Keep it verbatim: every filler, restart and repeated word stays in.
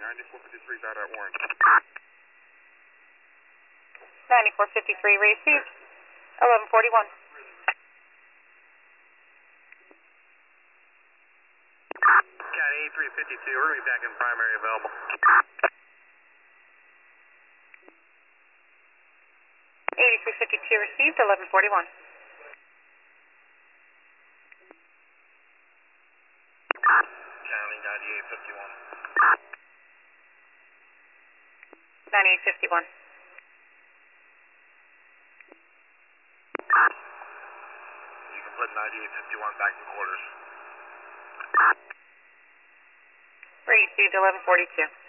ninety-four fifty-three dot at Warren. ninety-four fifty-three received. eleven forty-one. Cat eighty-three fifty-two, we're going to be back in primary available. eighty-three fifty-two received, eleven forty-one. County ninety-eight fifty-one. ninety-eight fifty-one. You can put ninety-eight fifty-one back in quarters. Received, eleven forty-two.